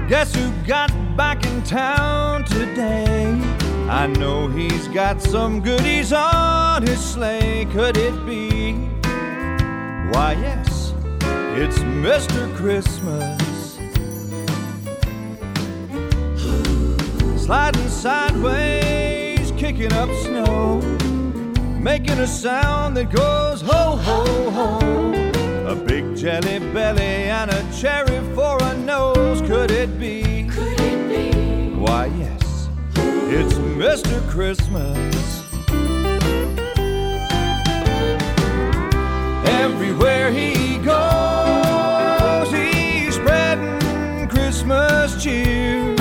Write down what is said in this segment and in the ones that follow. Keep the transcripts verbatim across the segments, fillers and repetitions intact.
Guess who got back in town today? I know he's got some goodies on his sleigh. Could it be? Why, yes, it's Mister Christmas. Sliding sideways, kicking up snow, making a sound that goes ho, ho, ho. A big jelly belly and a cherry for a nose. Could it be? Could it be? Why, yes, it's Mister Christmas. Everywhere he goes, he's spreading Christmas cheer.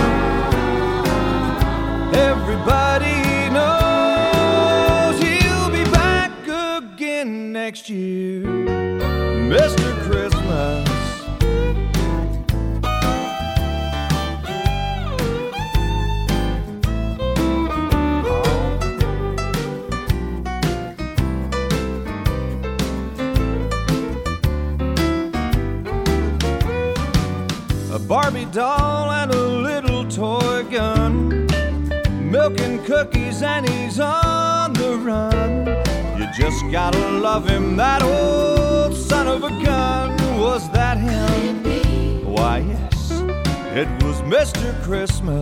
Everybody knows he'll be back again next year. Mister Christmas. A Barbie doll and a little toy gun, milk and cookies and he's on the run. You just gotta love him, that old son of a gun. Was that him? Why, yes, it was Mister Christmas.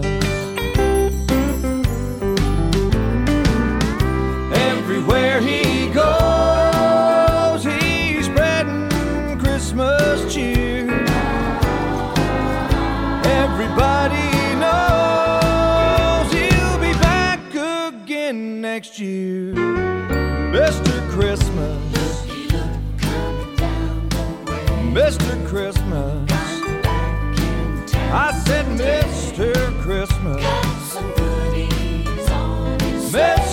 Everywhere he goes, he's spreading Christmas cheer. Everybody knows he'll be back again next year. Mister Christmas, Mister Christmas, I said Mister Christmas, Got some goodies on his Mister